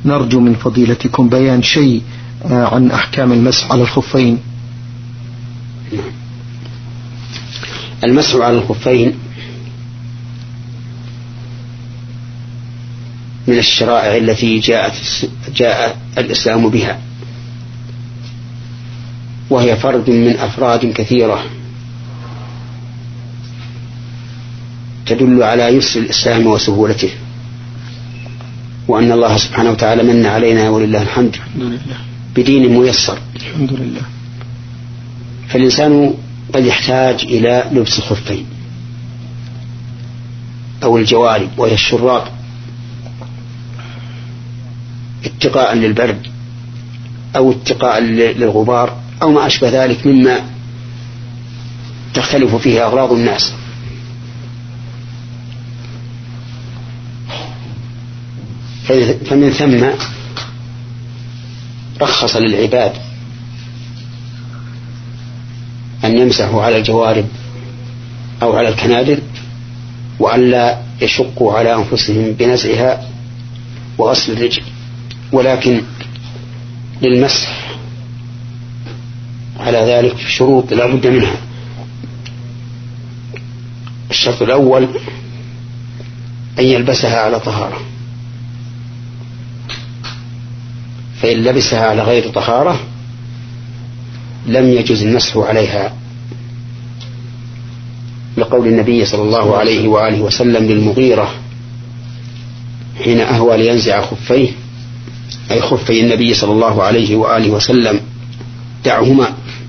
نرجو من فضيلتكم بيان شيء عن أحكام المسح على الخفين. المسح على الخفين من الشرائع التي جاء الإسلام بها، وهي فرد من أفراد كثيرة تدل على يسر الإسلام وسهولته، وأن الله سبحانه وتعالى من علينا ولله الحمد بدين ميسر الحمد لله. فالإنسان قد يحتاج إلى لبس الخفين أو الجوارب وهي الشراب اتقاء للبرد أو اتقاء للغبار أو ما أشبه ذلك مما تختلف فيه أغراض الناس. فمن ثم رخص للعباد أن يمسحوا على الجوارب أو على الكنادر، وأن لا يشقوا على أنفسهم بنزعها وغسل الرجل، ولكن للمسح على ذلك شروط لا بد منها. الشرط الأول أن يلبسها على طهارة، فإن لبسها على غير طهارة لم يجوز المسح عليها، لقول النبي صلى الله عليه وآله وسلم للمغيرة حين أهوى لينزع خفيه، أي خفي النبي صلى الله عليه وآله وسلم: دعهما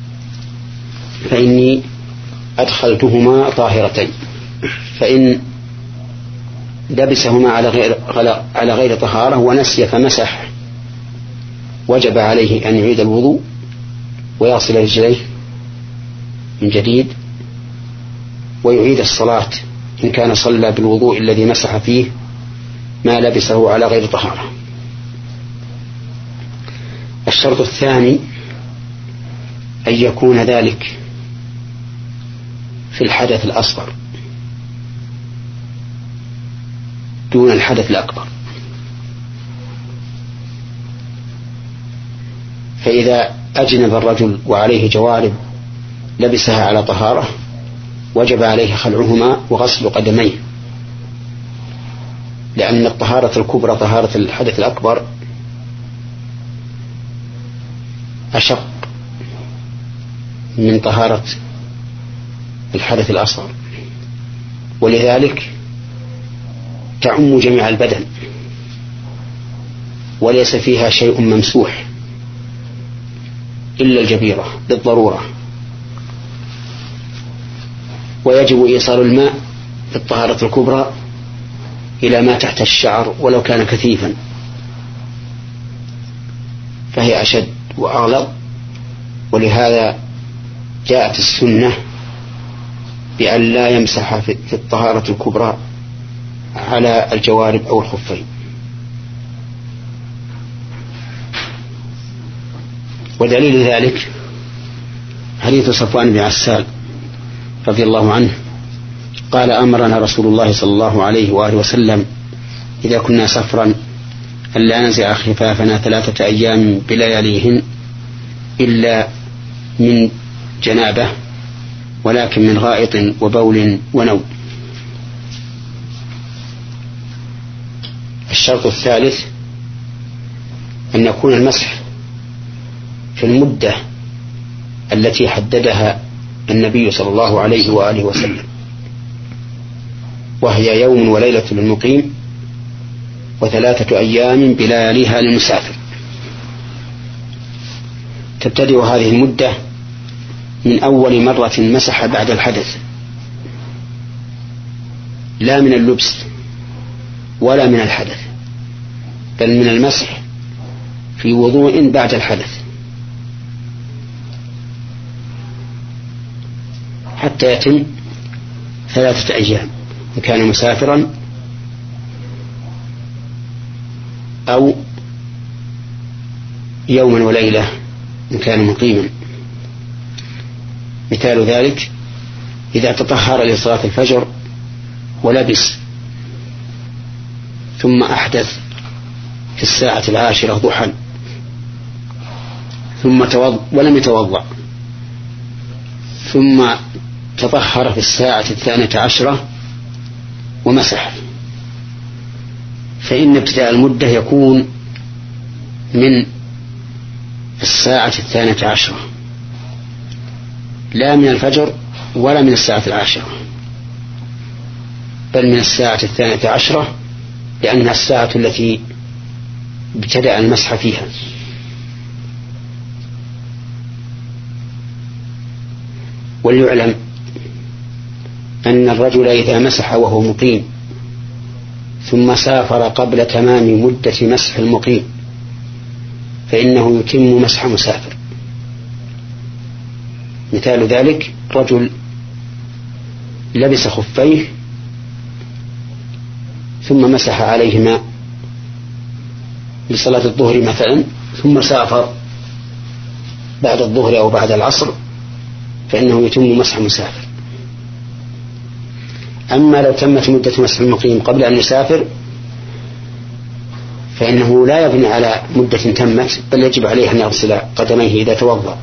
فإني أدخلتهما طاهرتين، فإن لبسهما على غير طهارة ونسي فمسح وجب عليه أن يعيد الوضوء ويغسل رجليه من جديد ويعيد الصلاة إن كان صلى بالوضوء الذي مسح فيه ما لبسه على غير طهارة. الشرط الثاني أن يكون ذلك في الحدث الأصغر دون الحدث الأكبر، فإذا أجنب الرجل وعليه جوارب لبسها على طهارة وجب عليه خلعهما وغسل قدميه، لأن الطهارة الكبرى طهارة الحدث الأكبر أشق من طهارة الحدث الأصغر، ولذلك تعم جميع البدن وليس فيها شيء ممسوح إلا الجبيرة للضرورة، ويجب إيصال الماء في الطهارة الكبرى إلى ما تحت الشعر ولو كان كثيفا، فهي أشد وأغلظ، ولهذا جاءت السنة بأن لا يمسح في الطهارة الكبرى على الجوارب أو الخفين. ودليل ذلك حديث صفوان بن عسال رضي الله عنه قال: أمرنا رسول الله صلى الله عليه وآله وسلم إذا كنا سفرا أن لا ننزع خفافنا 3 أيام بلياليهن إلا من جنابة، ولكن من غائط وبول ونوم. الشرط الثالث أن يكون المسح في المدة التي حددها النبي صلى الله عليه وآله وسلم، وهي يوم وليلة للمقيم و3 أيام بلياليها للمسافر. تبتدئ هذه المدة من أول مرة مسح بعد الحدث، لا من اللبس ولا من الحدث، بل من المسح في وضوء بعد الحدث حتى يتم 3 أيام إن كان مسافرا أو يوما وليلة إن كان مقيما. مثال ذلك إذا تطهر لصلاة الفجر ولبس ثم أحدث في في الساعة 10 ضحى ولم يتوضأ ثم تطهر في الساعة 12 ومسح، فإن ابتداء المدة يكون من الساعة 12 لا من الفجر ولا من الساعة 10، بل من الساعة 12 لأنها الساعة التي ابتدأ المسح فيها. وليعلم أن الرجل إذا مسح وهو مقيم ثم سافر قبل تمام مدة مسح المقيم فإنه يتم مسح مسافر. مثال ذلك رجل لبس خفيه ثم مسح عليهما لصلاة الظهر مثلا ثم سافر بعد الظهر أو بعد العصر فإنه يتم مسح مسافر. أما لو تمت مدة مسح المقيم قبل أن يسافر فإنه لا يبني على مدة تمت، بل يجب عليه أن يغسل قدميه إذا توضأ.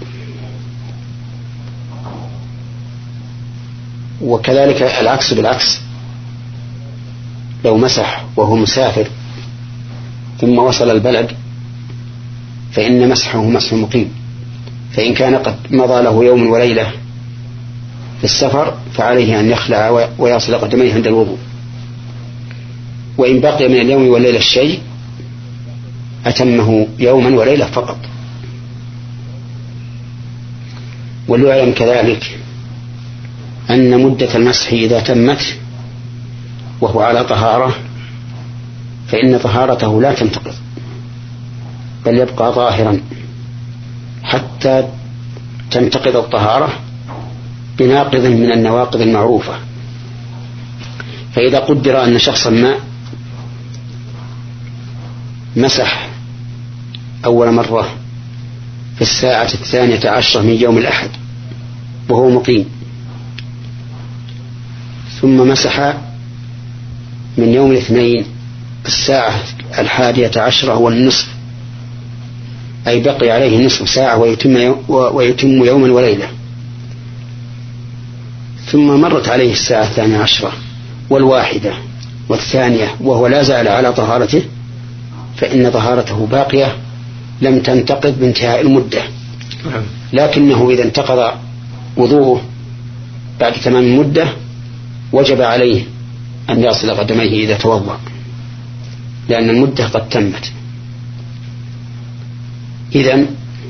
وكذلك العكس بالعكس، لو مسح وهو مسافر ثم وصل البلد فإن مسحه مسح مقيم، فإن كان قد مضى له يوم وليلة في السفر فعليه أن يخلع ويغسل قدميه عند الوضوء، وإن بقي من اليوم والليلة الشيء أتمه يوما وليلة فقط. وليعلم كذلك أن مدة المسح إذا تمت وهو على طهارة فإن طهارته لا تنتقض بل يبقى ظاهرا حتى تنتقض الطهارة بناقض من النواقض المعروفة. فإذا قدر أن شخصا ما مسح أول مرة في الساعة 12 من يوم الأحد وهو مقيم، ثم مسح من يوم الاثنين الساعة 11 والنصف، أي بقي عليه نصف ساعة ويتم يوما وليلة، ثم مرت عليه الساعة 12 والواحدة والثانية وهو لا زال على طهارته فإن طهارته باقية لم تنتقض بانتهاء المدة، لكنه إذا انتقض وضوءه بعد تمام المدة وجب عليه أن يغسل قدميه إذا توضأ لأن المدة قد تمت. إذن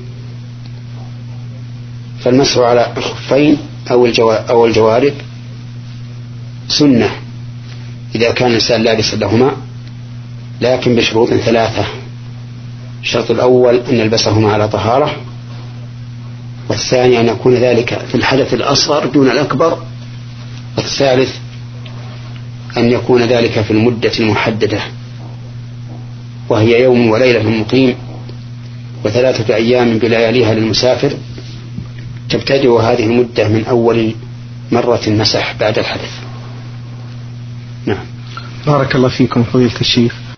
فالمسح على الخفين أو الجوارب سنة إذا كان الإنسان لابسا لهما، لكن بشروط 3. الشرط الأول أن يلبسهما على طهارة، والثاني أن يكون ذلك في الحدث الأصغر دون الأكبر، والثالث أن يكون ذلك في المدة المحددة وهي يوم وليلة للمقيم و3 أيام بلياليها للمسافر، تبتدئ هذه المدة من أول مرة مسح بعد الحدث. نعم. بارك الله فيكم فضيلة الشيخ.